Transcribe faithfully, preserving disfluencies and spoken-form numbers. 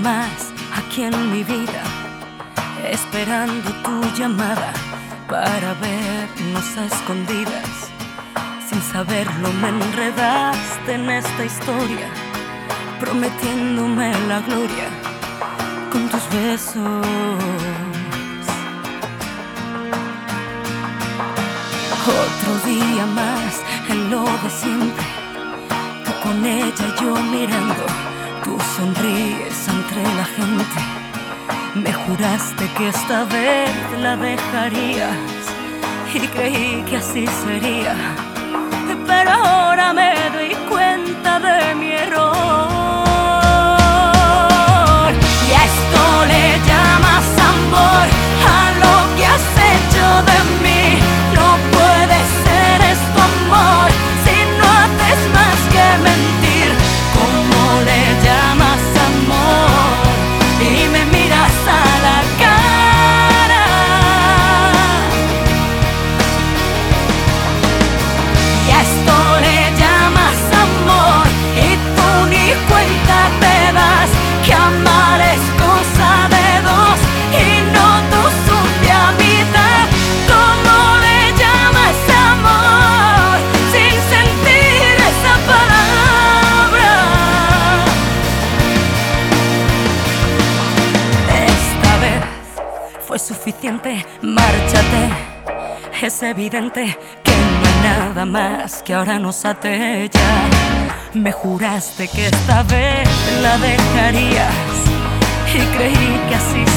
más aquí en mi vida, esperando tu llamada para vernos a escondidas. Sin saberlo me enredaste en esta historia, prometiéndome la gloria con tus besos. Otro día más en lo de siempre, tú con ella y yo mirando, tú sonríes entre la gente. Me juraste que esta vez la dejarías y creí que así sería, pero ahora me doy cuenta de mi error. Y a esto le llamas amor, a lo que has hecho de mí. No puede ser esto amor, si no haces más que mentir. ¿Cómo le llamas amor y me miras a la cara? Y a esto le llamas amor y tú ni cuenta te das que amar es cosa de dos y no dos un día mitad. ¿Cómo le llamas amor sin sentir esa palabra? Esta vez fue suficiente, márchate. Es evidente que no hay nada más que ahora nos ate ya. Me juraste que esta vez la dejarías y creí que así